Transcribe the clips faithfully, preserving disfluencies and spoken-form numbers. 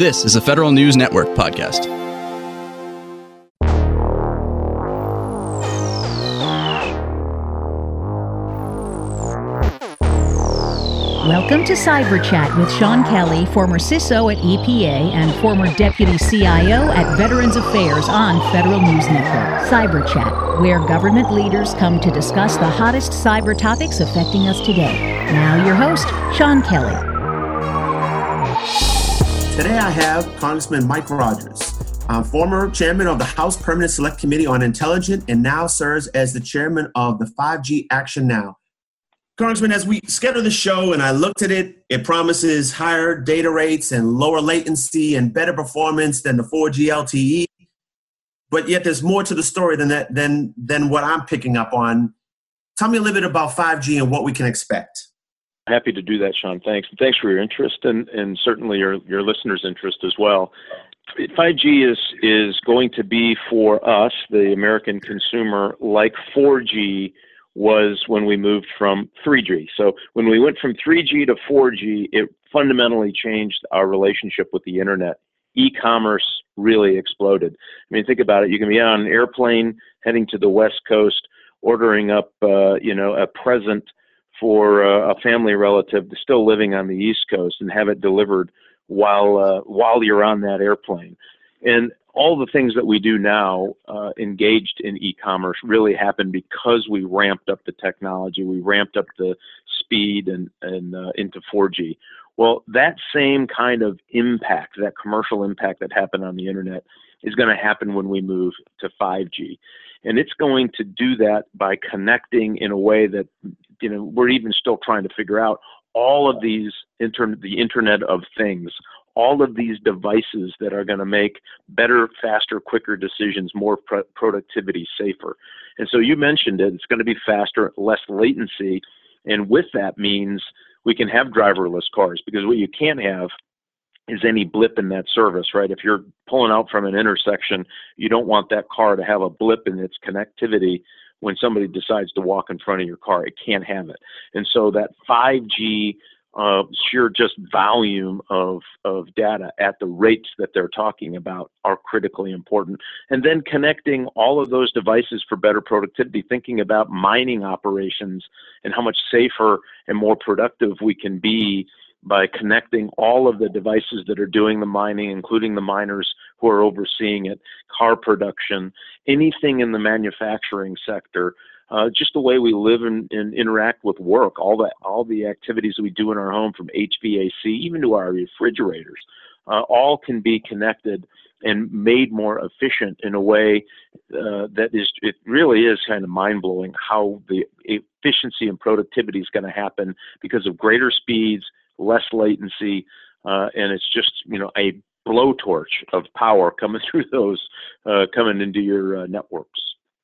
This is a Federal News Network podcast. Welcome to Cyber Chat with Sean Kelly, former C I S O at E P A and former Deputy C I O at Veterans Affairs on Federal News Network. Cyber Chat, where government leaders come to discuss the hottest cyber topics affecting us today. Now your host, Sean Kelly. Today I have Congressman Mike Rogers, uh, former chairman of the House Permanent Select Committee on Intelligence and now serves as the chairman of the five G Action Now. Congressman, as we schedule the show and I looked at it, it promises higher data rates and lower latency and better performance than the four G L T E. But yet there's more to the story than that, than, than what I'm picking up on. Tell me a little bit about five G and what we can expect. Happy to do that, Sean. Thanks. Thanks for your interest and, and certainly your, your listeners' interest as well. five G is, is going to be for us, the American consumer, like four G was when we moved from three G. So when we went from three G to four G, it fundamentally changed our relationship with the internet. E-commerce really exploded. I mean, think about it. You can be on an airplane heading to the West Coast, ordering up, uh, you know, a present for uh, a family relative that's still living on the East Coast and have it delivered while uh, while you're on that airplane. And all the things that we do now uh, engaged in e-commerce really happened because we ramped up the technology, we ramped up the speed and, and uh, into four G. Well, that same kind of impact, that commercial impact that happened on the internet is going to happen when we move to five G. And it's going to do that by connecting in a way that, you know, we're even still trying to figure out all of these, inter- the Internet of Things, all of these devices that are going to make better, faster, quicker decisions, more pro- productivity, safer. And so you mentioned it, it's going to be faster, less latency. And with that means we can have driverless cars, because what you can't have is any blip in that service, right? If you're pulling out from an intersection, you don't want that car to have a blip in its connectivity when somebody decides to walk in front of your car. It can't have it. And so that five G Uh, sheer just volume of, of data at the rates that they're talking about are critically important. And then connecting all of those devices for better productivity, thinking about mining operations and how much safer and more productive we can be by connecting all of the devices that are doing the mining, including the miners who are overseeing it, car production, anything in the manufacturing sector. Uh, just the way we live and, and interact with work, all the all the activities we do in our home, from H V A C even to our refrigerators, uh, all can be connected and made more efficient in a way uh, that is, it really is kind of mind-blowing how the efficiency and productivity is going to happen because of greater speeds, less latency, uh, and it's just, you know, a blowtorch of power coming through those, uh, coming into your uh, networks.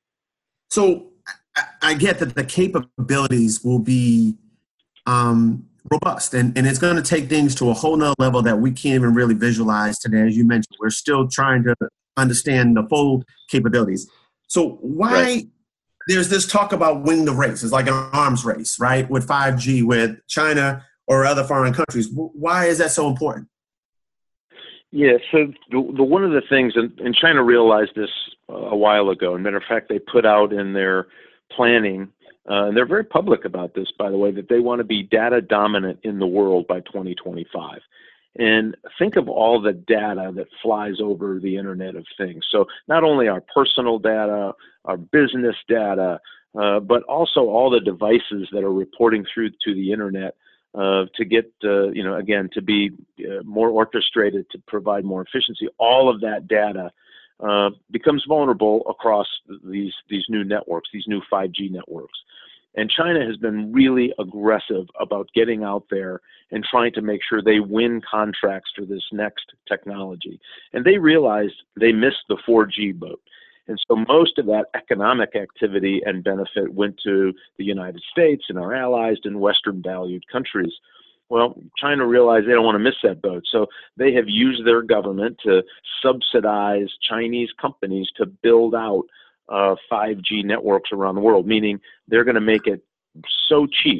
So I get that the capabilities will be um, robust, and, and it's going to take things to a whole nother level that we can't even really visualize today. As you mentioned, we're still trying to understand the full capabilities. So why right. There's this talk about winning the race? It's like an arms race, right, with five G with China or other foreign countries. Why is that so important? Yeah, so the, the one of the things, and, and China realized this uh, a while ago. As a matter of fact, they put out in their planning, uh, and they're very public about this, by the way, that they want to be data dominant in the world by twenty twenty-five. And think of all the data that flies over the Internet of Things. So not only our personal data, our business data, uh, but also all the devices that are reporting through to the Internet uh, to get, uh, you know, again, to be uh, more orchestrated, to provide more efficiency. All of that data Uh, becomes vulnerable across these these new networks, these new five G networks. And China has been really aggressive about getting out there and trying to make sure they win contracts for this next technology. And they realized they missed the four G boat. And so most of that economic activity and benefit went to the United States and our allies and Western valued countries. Well, China realized they don't want to miss that boat. So they have used their government to subsidize Chinese companies to build out uh, five G networks around the world, meaning they're going to make it so cheap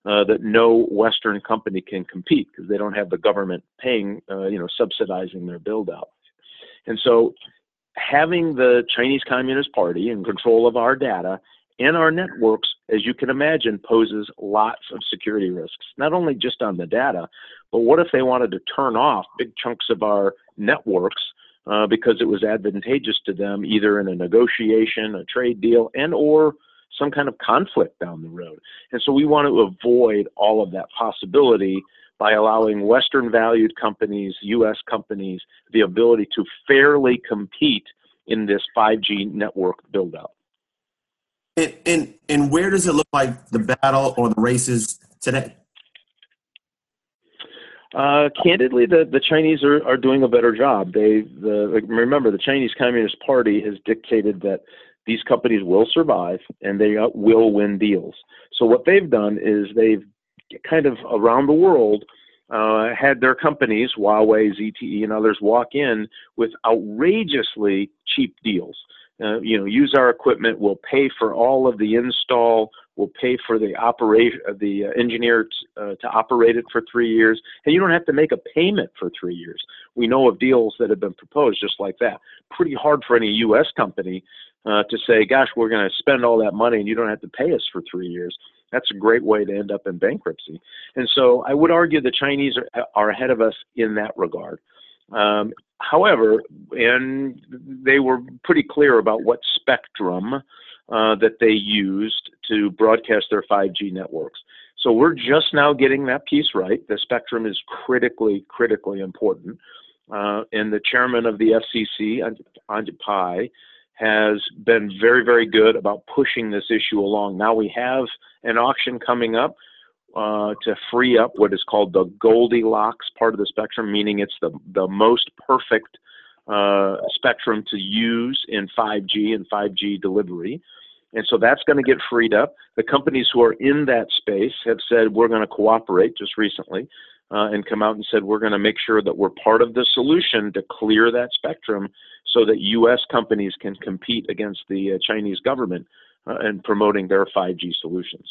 uh, that no Western company can compete because they don't have the government paying, uh, you know, subsidizing their build out. And so having the Chinese Communist Party in control of our data and our networks, as you can imagine, poses lots of security risks, not only just on the data, but what if they wanted to turn off big chunks of our networks uh, because it was advantageous to them, either in a negotiation, a trade deal, and or some kind of conflict down the road. And so we want to avoid all of that possibility by allowing Western valued companies, U S companies, the ability to fairly compete in this five G network build out. And, and, and where does it look like the battle or the races today? Uh, candidly, the, the Chinese are, are doing a better job. They the, remember, the Chinese Communist Party has dictated that these companies will survive and they will win deals. So what they've done is they've kind of around the world uh, had their companies, Huawei, Z T E, and others, walk in with outrageously cheap deals. Uh, you know, use our equipment, we'll pay for all of the install, we'll pay for the operation, uh, the uh, engineer t- uh, to operate it for three years, and you don't have to make a payment for three years. We know of deals that have been proposed just like that. Pretty hard for any U S company uh, to say, gosh, we're going to spend all that money and you don't have to pay us for three years. That's a great way to end up in bankruptcy. And so I would argue the Chinese are, are ahead of us in that regard. Um, however, and they were pretty clear about what spectrum uh, that they used to broadcast their five G networks. So we're just now getting that piece right. The spectrum is critically, critically important. Uh, and the chairman of the F C C, Ajit Pai, has been very, very good about pushing this issue along. Now we have an auction coming up uh, to free up what is called the Goldilocks part of the spectrum, meaning it's the, the most perfect uh, spectrum to use in five G and five G delivery. And so that's going to get freed up. The companies who are in that space have said, we're going to cooperate just recently uh, and come out and said, we're going to make sure that we're part of the solution to clear that spectrum so that U S companies can compete against the uh, Chinese government uh, in promoting their five G solutions.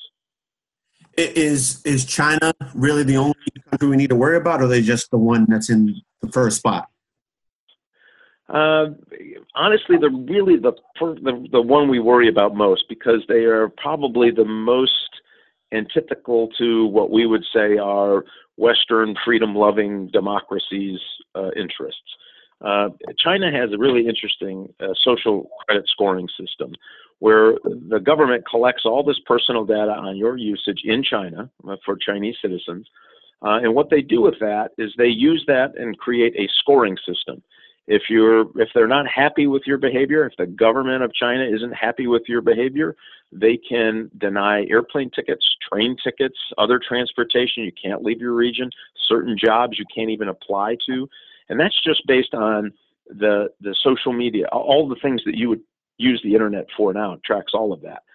Is, is China really the only country we need to worry about, or are they just the one that's in the first spot? Uh, honestly, they're really the, the the one we worry about most because they are probably the most antithetical to what we would say are Western freedom-loving democracies' uh, interests. Uh, China has a really interesting uh, social credit scoring system where the government collects all this personal data on your usage in China uh, for Chinese citizens. Uh, and what they do with that is they use that and create a scoring system. If you're, if they're not happy with your behavior, if the government of China isn't happy with your behavior, they can deny airplane tickets, train tickets, other transportation. You can't leave your region, certain jobs you can't even apply to. And that's just based on the, the social media, all the things that you would use the internet for now. It tracks all of that.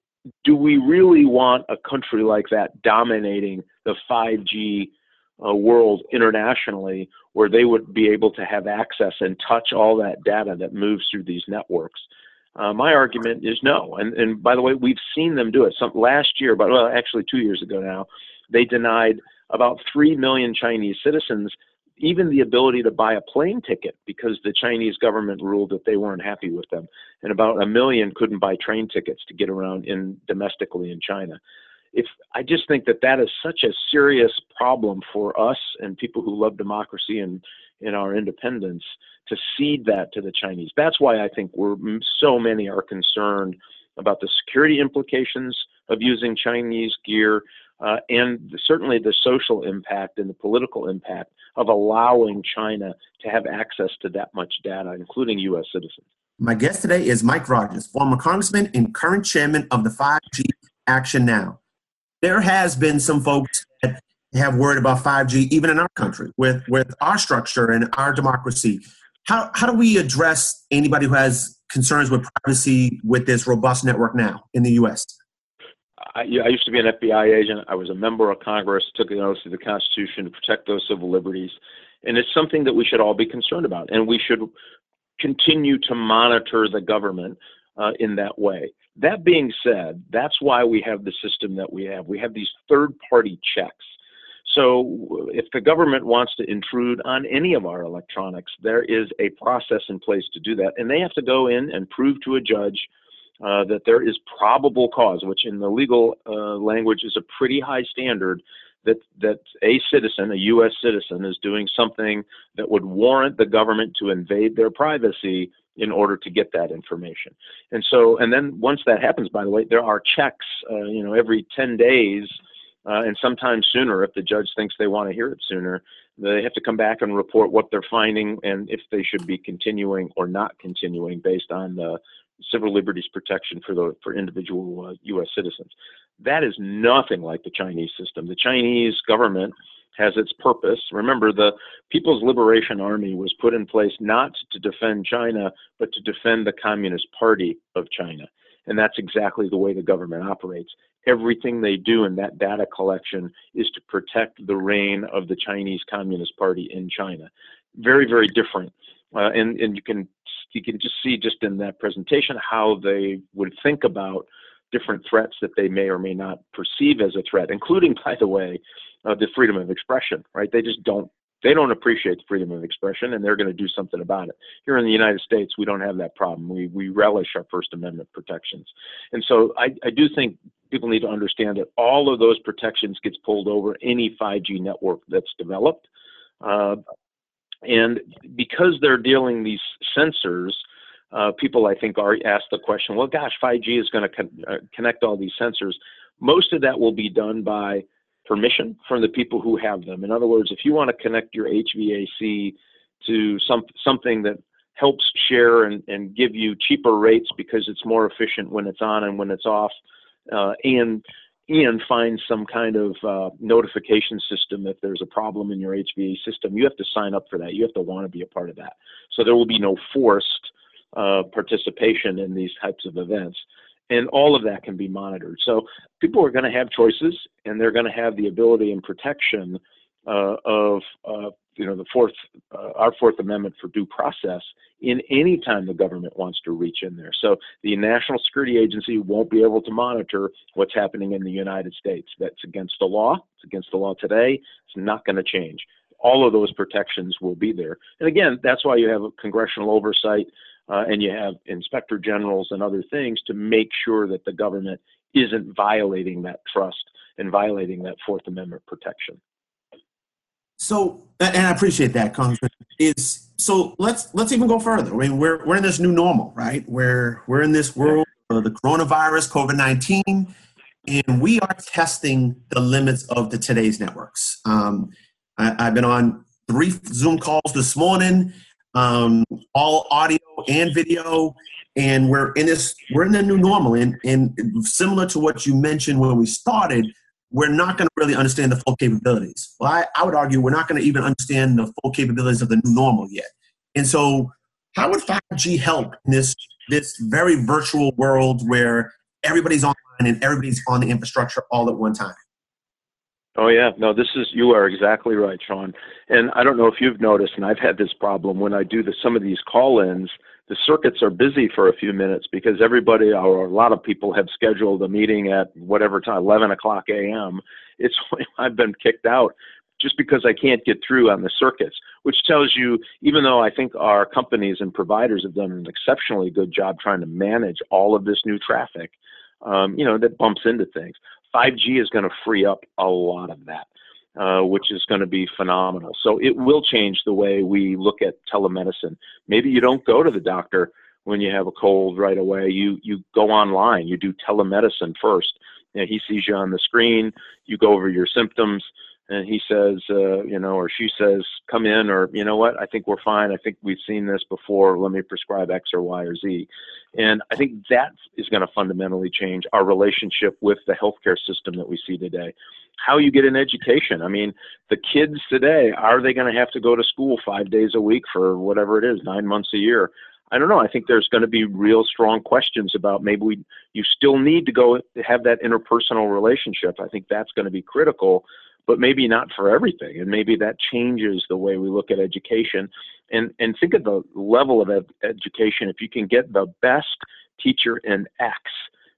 Do we really want a country like that dominating the five G uh, world internationally, where they would be able to have access and touch all that data that moves through these networks? Uh, my argument is no. And, and by the way, we've seen them do it. Some, last year, but well, actually two years ago now, they denied about three million Chinese citizens even the ability to buy a plane ticket because the Chinese government ruled that they weren't happy with them. And about a million couldn't buy train tickets to get around in domestically in China. If I just think that that is such a serious problem for us and people who love democracy and, and our independence to cede that to the Chinese. That's why I think we're so many are concerned about the security implications of using Chinese gear uh, and certainly the social impact and the political impact of allowing China to have access to that much data, including U S citizens. My guest today is Mike Rogers, former congressman and current chairman of the five G Action Now. There has been some folks that have worried about five G, even in our country, with, with our structure and our democracy. How, how do we address anybody who has concerns with privacy with this robust network now in the U S? I, I used to be an F B I agent. I was a member of Congress, took an oath to the Constitution to protect those civil liberties. And it's something that we should all be concerned about. And we should continue to monitor the government uh, in that way. That being said, that's why we have the system that we have. We have these third-party checks. So if the government wants to intrude on any of our electronics, there is a process in place to do that. And they have to go in and prove to a judge uh, that there is probable cause, which in the legal uh, language is a pretty high standard, that, that a citizen, a U S citizen, is doing something that would warrant the government to invade their privacy in order to get that information. And so, and then once that happens, by the way, there are checks, uh, you know, every ten days, Uh, and sometimes sooner if the judge thinks they want to hear it sooner. They have to come back and report what they're finding and if they should be continuing or not continuing based on the civil liberties protection for the for individual uh, U S citizens. That is nothing like the Chinese system. The Chinese government has its purpose. Remember, the People's Liberation Army was put in place not to defend China, but to defend the Communist Party of China. And that's exactly the way the government operates. Everything they do in that data collection is to protect the reign of the Chinese Communist Party in China. Very, very different. Uh, and, and you can you can just see just in that presentation how they would think about different threats that they may or may not perceive as a threat, including, by the way, uh, the freedom of expression, right? They just don't They don't appreciate the freedom of expression, and they're going to do something about it. Here in the United States, we don't have that problem. We we relish our First Amendment protections. And so I, I do think people need to understand that all of those protections gets pulled over any five G network that's developed. Uh, and because they're dealing these sensors, uh, people, I think, are asked the question, well, gosh, five G is going to con- uh, connect all these sensors. Most of that will be done by permission from the people who have them. In other words, if you want to connect your H V A C to some something that helps share and, and give you cheaper rates because it's more efficient when it's on and when it's off, uh, and and find some kind of uh, notification system if there's a problem in your H V A system, you have to sign up for that. You have to want to be a part of that. So there will be no forced uh, participation in these types of events. And all of that can be monitored. So people are going to have choices, and they're going to have the ability and protection uh, of, uh, you know, the fourth, uh, our Fourth Amendment for due process in any time the government wants to reach in there. So the National Security Agency won't be able to monitor what's happening in the United States. That's against the law. It's against the law today. It's not going to change. All of those protections will be there. And again, that's why you have a congressional oversight. Uh, and you have inspector generals and other things to make sure that the government isn't violating that trust and violating that Fourth Amendment protection. So, and I appreciate that, Congressman. Is so let's let's even go further. I mean, we're we're in this new normal, right? Where we're in this world of the coronavirus, COVID nineteen, and we are testing the limits of the today's networks. Um, I, I've been on three Zoom calls this morning. Um, all audio and video, and we're in this, we're in the new normal, and, and similar to what you mentioned when we started, we're not going to really understand the full capabilities. Well, I, I would argue we're not going to even understand the full capabilities of the new normal yet. And so how would five G help in this, this very virtual world where everybody's online and everybody's on the infrastructure all at one time? Oh, yeah. No, this is, you are exactly right, Sean. And I don't know if you've noticed, and I've had this problem when I do the, some of these call-ins, the circuits are busy for a few minutes because everybody, or a lot of people, have scheduled a meeting at whatever time, eleven o'clock a m. It's, I've been kicked out just because I can't get through on the circuits, which tells you, even though I think our companies and providers have done an exceptionally good job trying to manage all of this new traffic, um, you know, that bumps into things. five G is going to free up a lot of that, uh, which is going to be phenomenal. So it will change the way we look at telemedicine. Maybe you don't go to the doctor when you have a cold right away. You you go online. You do telemedicine first. You know, he sees you on the screen. You go over your symptoms, and he says, uh, you know, or she says, come in, or, you know what, I think we're fine. I think we've seen this before. Let me prescribe X or Y or Z. And I think that is going to fundamentally change our relationship with the healthcare system that we see today. How you get an education. I mean, the kids today, are they going to have to go to school five days a week for whatever it is, nine months a year? I don't know. I think there's going to be real strong questions about maybe we, you still need to go have that interpersonal relationship. I think that's going to be critical, but maybe not for everything. And maybe that changes the way we look at education. And, and think of the level of ed- education. If you can get the best teacher in X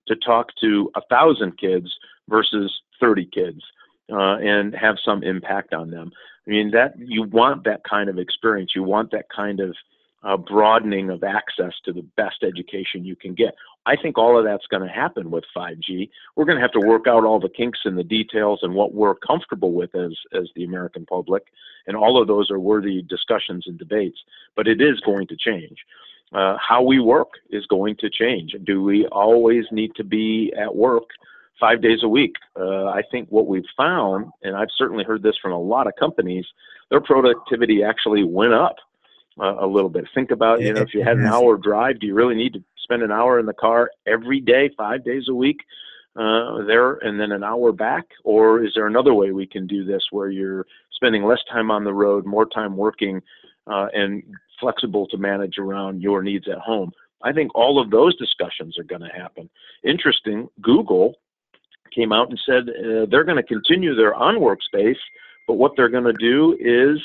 to talk to a thousand kids versus thirty kids uh, and have some impact on them. I mean, that you want that kind of experience. You want that kind of uh, broadening of access to the best education you can get. I think all of that's going to happen with five G. We're going to have to work out all the kinks and the details and what we're comfortable with as, as the American public. And all of those are worthy discussions and debates, but it is going to change. Uh, how we work is going to change. Do we always need to be at work five days a week? Uh, I think what we've found, and I've certainly heard this from a lot of companies, their productivity actually went up uh, a little bit. Think about, you know, if you had an hour drive, do you really need to spend an hour in the car every day, five days a week uh, there, and then an hour back? Or is there another way we can do this where you're spending less time on the road, more time working, uh, and flexible to manage around your needs at home? I think all of those discussions are going to happen. Interesting, Google came out and said uh, they're going to continue their on-work space, but what they're going to do is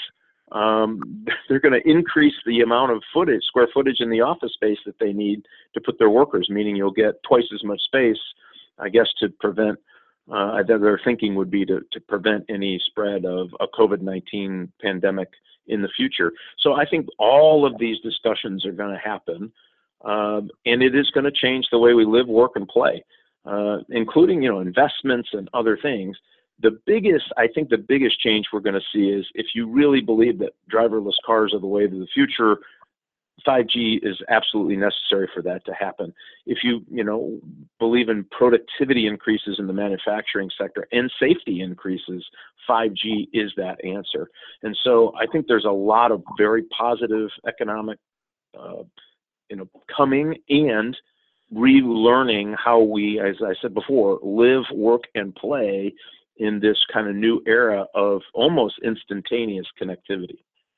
um, they're going to increase the amount of footage, square footage in the office space that they need to put their workers, meaning you'll get twice as much space, I guess, to prevent, uh, their thinking would be to, to prevent any spread of a COVID nineteen pandemic in the future. So I think all of these discussions are going to happen, um, and it is going to change the way we live, work, and play, uh, including, you know, investments and other things. The biggest, I think the biggest change we're going to see is if you really believe that driverless cars are the way of the future, five G is absolutely necessary for that to happen. If you, you know, believe in productivity increases in the manufacturing sector and safety increases, five G is that answer. And so I think there's a lot of very positive economic, uh, you know, coming and relearning how we, as I said before, live, work, and play in this kind of new era of almost instantaneous connectivity.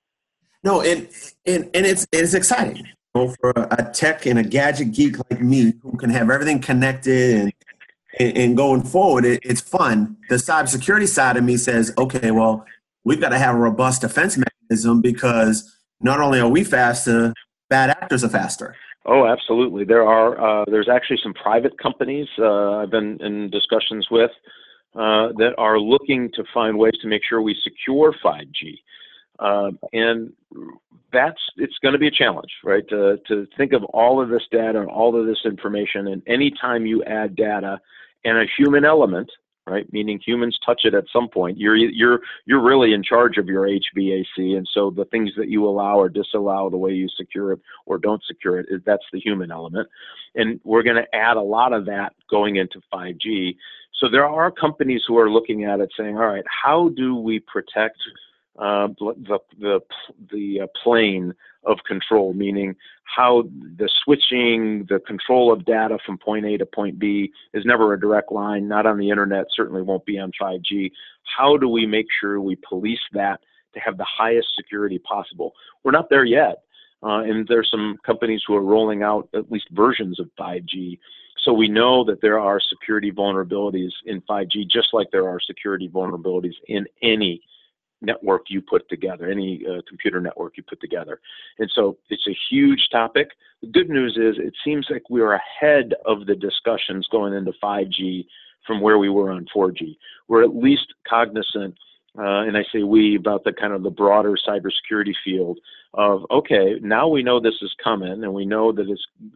No, and and, and it's it's exciting, you know, for a tech and a gadget geek like me who can have everything connected and and, and going forward, it, it's fun. The cybersecurity side of me says, okay, well, we've got to have a robust defense mechanism because not only are we faster, bad actors are faster. Oh, absolutely. There are. Uh, there's actually some private companies uh, I've been in discussions with uh, that are looking to find ways to make sure we secure five G. Uh, and that's, it's going to be a challenge, right? To, to think of all of this data and all of this information, and anytime you add data and a human element, right, meaning humans touch it at some point, you're you're you're really in charge of your H V A C, and so the things that you allow or disallow, the way you secure it or don't secure it, is that's the human element. And we're going to add a lot of that going into five G. So there are companies who are looking at it saying, all right, how do we protect Uh, the the the uh, plane of control, meaning how the switching, the control of data from point A to point B is never a direct line, not on the internet, certainly won't be on five G. How do we make sure we police that to have the highest security possible? We're not there yet, uh, and there's some companies who are rolling out at least versions of five G. So we know that there are security vulnerabilities in five G, just like there are security vulnerabilities in any network you put together, any uh, computer network you put together. And so it's a huge topic. The good news is it seems like we are ahead of the discussions going into five G from where we were on four G. We're at least cognizant, uh, and I say we, about the kind of the broader cybersecurity field of, okay, now we know this is coming, and we know that it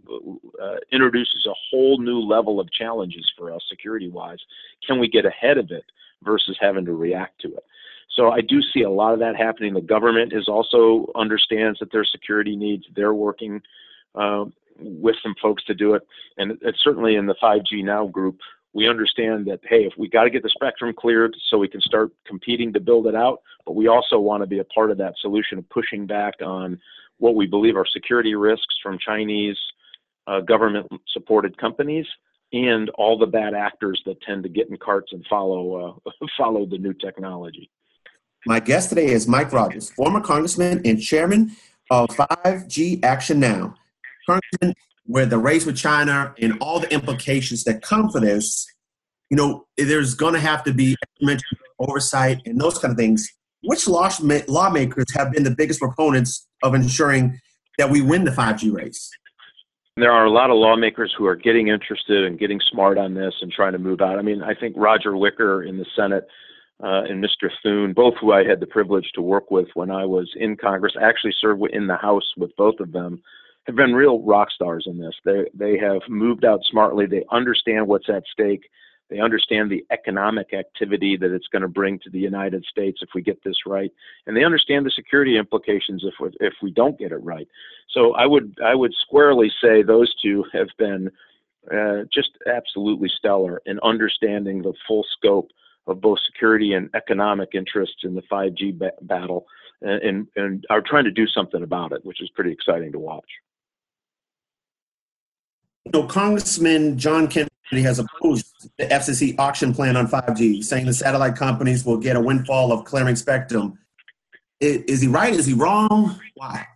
uh, introduces a whole new level of challenges for us security-wise. Can we get ahead of it versus having to react to it? So I do see a lot of that happening. The government is also understands that there's security needs. They're working uh, with some folks to do it. And it's certainly in the five G Now group, we understand that, hey, if we got to get the spectrum cleared so we can start competing to build it out, but we also want to be a part of that solution of pushing back on what we believe are security risks from Chinese uh, government-supported companies and all the bad actors that tend to get in carts and follow uh, follow the new technology. My guest today is Mike Rogers, former congressman and chairman of five G Action Now. Congressman, with the race with China and all the implications that come for this, you know, there's going to have to be oversight and those kind of things. Which lawmakers have been the biggest proponents of ensuring that we win the five G race? there are a lot of lawmakers who are getting interested and getting smart on this and trying to move out. I mean, I think Roger Wicker in the Senate uh, and Mister Thune, both who I had the privilege to work with when I was in Congress, I actually served in the House with both of them, have been real rock stars in this. They they have moved out smartly. They understand what's at stake. They understand the economic activity that it's going to bring to the United States if we get this right, and they understand the security implications if we, if we don't get it right. So I would I would squarely say those two have been uh, just absolutely stellar in understanding the full scope of both security and economic interests in the five G ba- battle, and, and and are trying to do something about it, which is pretty exciting to watch. You know, Congressman John Kennedy has opposed the F C C auction plan on five G, saying the satellite companies will get a windfall of clearing spectrum. Is, is he right? Is he wrong? Why?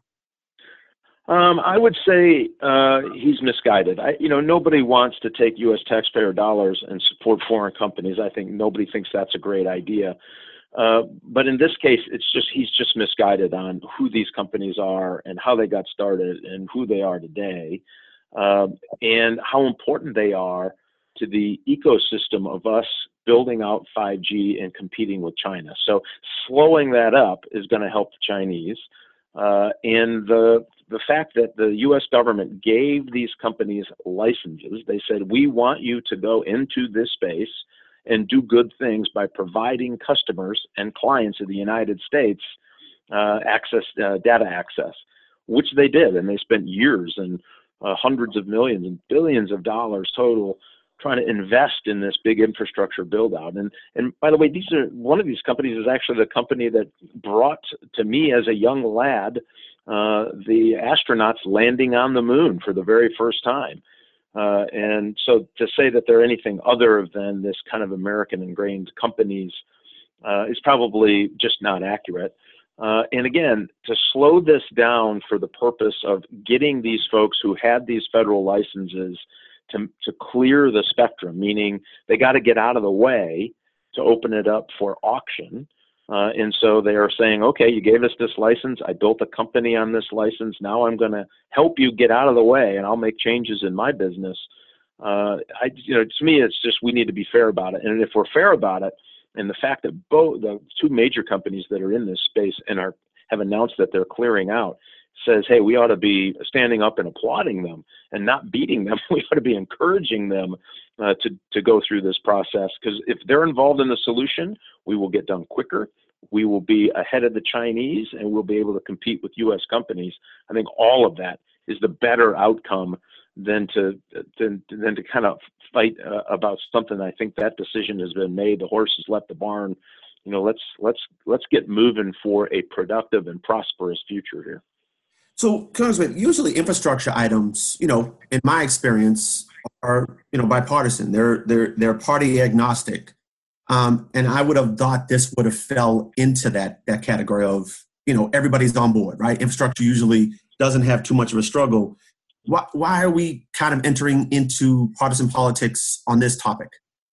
Um, I would say uh, he's misguided. I, you know, nobody wants to take U S taxpayer dollars and support foreign companies. I think nobody thinks that's a great idea. Uh, but in this case, it's just he's just misguided on who these companies are and how they got started and who they are today. Um, and how important they are to the ecosystem of us building out five G and competing with China. So slowing that up is going to help the Chinese. Uh, and the the fact that the U S government gave these companies licenses, they said, we want you to go into this space and do good things by providing customers and clients of the United States uh, access, uh, data access, which they did. And they spent years and Uh, hundreds of millions and billions of dollars total trying to invest in this big infrastructure build out. And, and by the way, these are, one of these companies is actually the company that brought to me as a young lad, uh, the astronauts landing on the moon for the very first time. Uh, and so to say that they're anything other than this kind of American ingrained companies uh, is probably just not accurate. Uh, and again, to slow this down for the purpose of getting these folks who had these federal licenses to, to clear the spectrum, meaning they got to get out of the way to open it up for auction. Uh, and so they are saying, okay, you gave us this license. I built a company on this license. Now I'm going to help you get out of the way and I'll make changes in my business. Uh, I, you know, to me, it's just, we need to be fair about it. And if we're fair about it, and the fact that both the two major companies that are in this space and are have announced that they're clearing out says, hey, we ought to be standing up and applauding them and not beating them. We ought to be encouraging them uh, to, to go through this process, because if they're involved in the solution, we will get done quicker. We will be ahead of the Chinese and we'll be able to compete with U S companies. I think all of that is the better outcome than to than, than to kind of fight uh, about something. I think that decision has been made. The horse has left the barn. You know, let's let's let's get moving for a productive and prosperous future here. So, Congressman, usually infrastructure items, you know, in my experience, are you know bipartisan. They're they're they're party agnostic, um, and I would have thought this would have fell into that that category of you know everybody's on board, right? Infrastructure usually doesn't have too much of a struggle. Why, why are we kind of entering into partisan politics on this topic?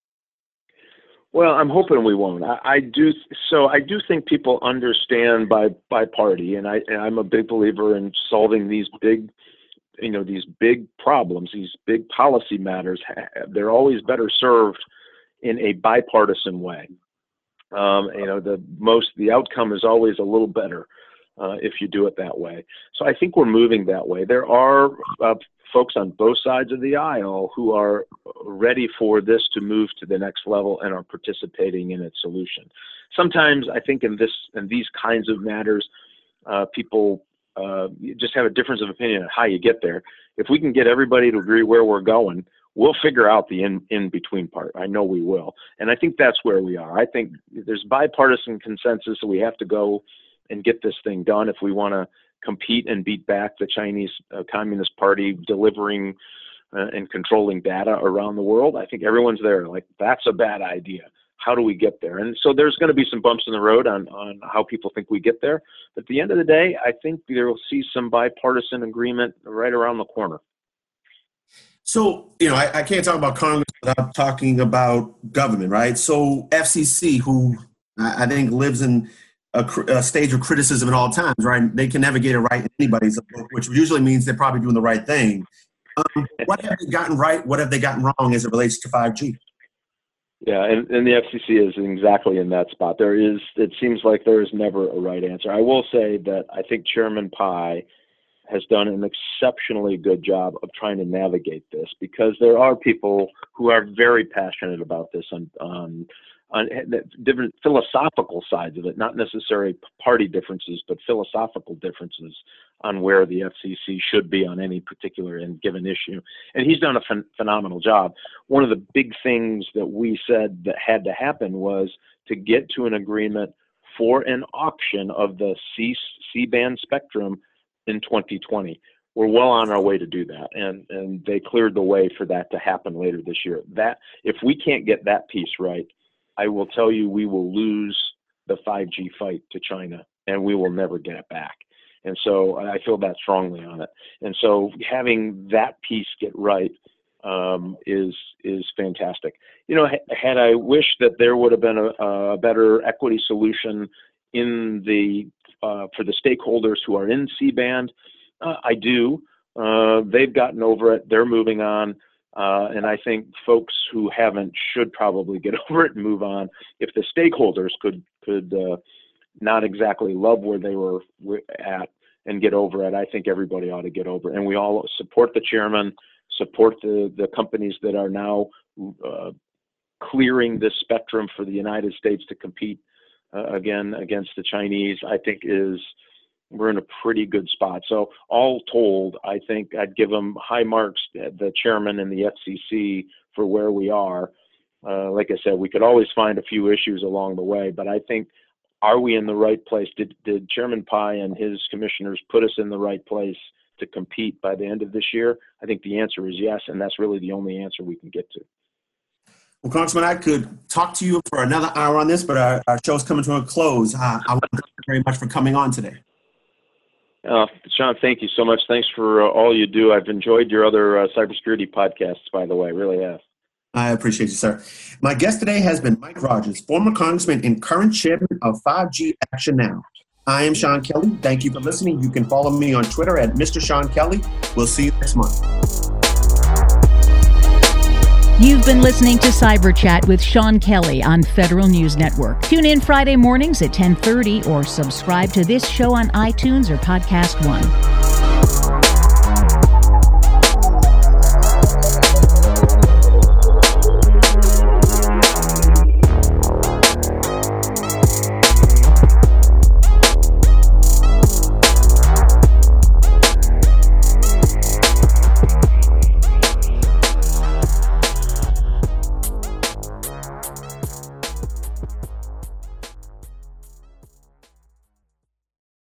Well, I'm hoping we won't. I, I do. So I do think people understand by by party, and I and I'm a big believer in solving these big, you know, these big problems, these big policy matters. They're always better served in a bipartisan way. Um, you know, the most the outcome is always a little better Uh, if you do it that way. So I think we're moving that way. There are uh, folks on both sides of the aisle who are ready for this to move to the next level and are participating in its solution. Sometimes I think in this in these kinds of matters, uh, people uh, just have a difference of opinion on how you get there. If we can get everybody to agree where we're going, we'll figure out the in, in between part. I know we will. And I think that's where we are. I think there's bipartisan consensus that we have to go and get this thing done if we want to compete and beat back the Chinese uh, Communist Party delivering uh, and controlling data around the world. I think everyone's there. Like, that's a bad idea. How do we get there? And so there's going to be some bumps in the road on, on how people think we get there. But at the end of the day, I think you'll see some bipartisan agreement right around the corner. So, you know, I, I can't talk about Congress without talking about government, right? So F C C, who I, I think lives in A, a stage of criticism at all times, right? They can never get it right in anybody's book, which usually means they're probably doing the right thing. Um, what have they gotten right? What have they gotten wrong as it relates to five G? Yeah, and, and the F C C is exactly in that spot. There is, it seems like there is never a right answer. I will say that I think Chairman Pai has done an exceptionally good job of trying to navigate this, because there are people who are very passionate about this on, on, on different philosophical sides of it, not necessarily party differences, but philosophical differences on where the F C C should be on any particular and given issue. And he's done a ph- phenomenal job. One of the big things that we said that had to happen was to get to an agreement for an auction of the C, C-band spectrum in twenty twenty. We're well on our way to do that, and and they cleared the way for that to happen later this year. That, if we can't get that piece right, I will tell you we will lose the five G fight to China, and we will never get it back. And so I feel that strongly on it. And so having that piece get right um, is is fantastic. You know, had I wished that there would have been a, a better equity solution in the uh, for the stakeholders who are in C-band, uh, I do. Uh, they've gotten over it. They're moving on. Uh, and I think folks who haven't should probably get over it and move on. If the stakeholders could could uh, not exactly love where they were at and get over it, I think everybody ought to get over it. And we all support the chairman, support the, the companies that are now uh, clearing this spectrum for the United States to compete uh, again against the Chinese. I think is we're in a pretty good spot. So all told, I think I'd give them high marks, the chairman and the F C C, for where we are. Uh, like I said, we could always find a few issues along the way, but I think, are we in the right place? Did, did Chairman Pai and his commissioners put us in the right place to compete by the end of this year? I think the answer is yes, and that's really the only answer we can get to. Well, Congressman, I could talk to you for another hour on this, but our, our show's coming to a close. Uh, I want to thank you very much for coming on today. Uh, Sean, thank you so much. Thanks for uh, all you do. I've enjoyed your other uh, cybersecurity podcasts, by the way. I really have. I appreciate you, sir. My guest today has been Mike Rogers, former congressman and current chairman of five G Action Now. I am Sean Kelly. Thank you for listening. You can follow me on Twitter at Mister Sean Kelly. We'll see you next month. You've been listening to Cyber Chat with Sean Kelly on Federal News Network. Tune in Friday mornings at ten thirty or subscribe to this show on iTunes or Podcast One.